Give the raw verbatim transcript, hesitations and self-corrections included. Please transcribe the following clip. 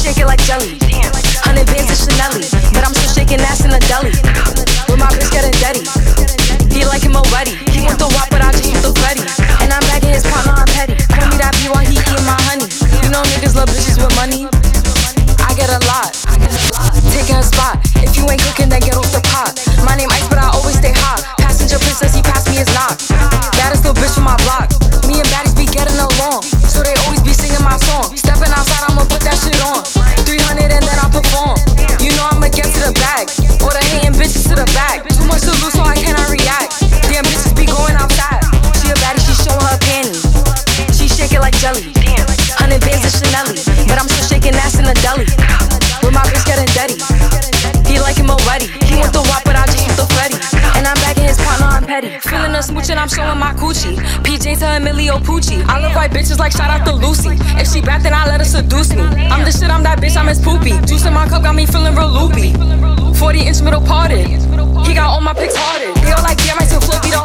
shake it like jelly. Hundred bands of Chanel, but I'm still shaking ass in the deli. With my bitch getting dirty. He like him already. He want the wop, but I just want the Freddy. And I'm bagging his partner, I'm petty. Call me that B while he eating my honey. You know niggas love bitches with money. I get a lot. Taking a spot. If you ain't cooking, then get off the pot. My name Ice, but I always stay hot. Passenger princess, he passed me his knock. Baddest little bitch from my block. Me and baddies be getting along, so they always be singing my song. Stepping outside, I'ma put that shit on. three hundred and then I perform. You know I'ma get to the bag. Or the hating bitches to the back. Too much to lose, so I cannot react. Damn bitches be going outside. She a baddie, she showing her panties. She shake it like jelly. Hundred bands of Chanel, but I'm still shaking ass in the deli. With my bitch getting dirty. He like him already. He want the wop, but I just want the Freddy. And I'm bagging his partner, I'm petty. Feeling a smooch and I'm showing my coochie. P J to Emilio Pucci. I love white bitches like shout out to Lucy. If she bad, then I let her seduce me. I'm the shit, I'm that bitch, I'm his poopy. Juice in my cup got me feeling real loopy. forty inch middle parted. He got all my pics hearted. They all like, yeah, I might still flip,